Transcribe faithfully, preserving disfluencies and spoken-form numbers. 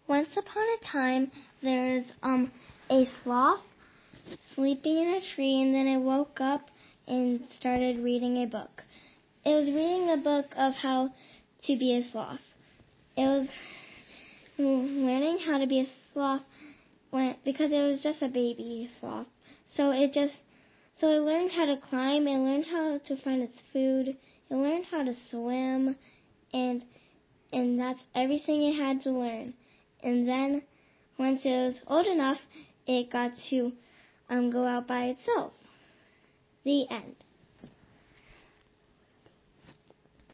Once upon a time, there was um a sloth sleeping in a tree, and then it woke up and started reading a book. It was reading a book of how to be a sloth. It was learning how to be a sloth when, because it was just a baby sloth. So it just so it learned how to climb, it learned how to find its food, it learned how to swim, and and that's everything it had to learn. And then once it was old enough, it got to um, go out by itself. The end.